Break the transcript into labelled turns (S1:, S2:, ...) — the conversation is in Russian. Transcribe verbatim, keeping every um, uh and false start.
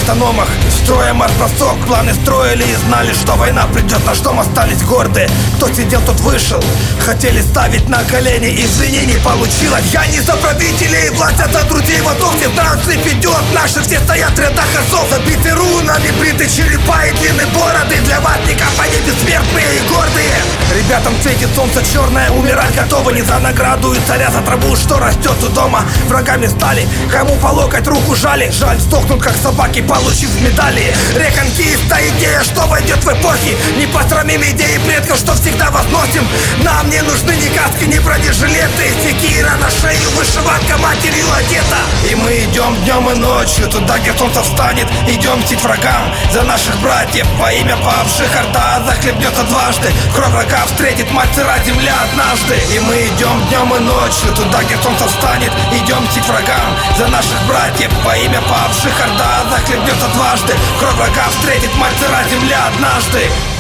S1: автономах. Строя марш-бросок, планы строили и знали, что война придет. Наш дом остались гордые, кто сидел, тот вышел. Хотели ставить на колени, извини, не получилось. Я не за правителей, власть, а за друзей. Вот он все знают, слив идет. Наши все стоят в рядах осов, забиты рунами, бриты черепа и длинные бороды. Для ватников они бессмертные и гордые. Ребятам светит солнце черное, умирать готовы не за награду и царя, за траву, что растет у дома. Врагами стали, кому по локоть руку жали. Жаль, сдохнут как собаки, получив медали. Реконкиста идея, что войдет в эпохи. Не посрамим идеи предков, что всегда возносим. Нам не нужны ни каски, ни бронежилеты. Секира на шею, вышиванка матерью одета. И мы идем днем и ночью туда, где солнце встанет. Идем мстить врагам за наших братьев. Во имя павших орда захлебнется дважды. Кровь врага встретит мать сыра земля однажды. И мы идем днем и ночью туда, где солнце встанет. Идем мстить врагам за наших братьев. Во имя павших орда захлебнется дважды. Кровь врага встретит мать сыра земля однажды.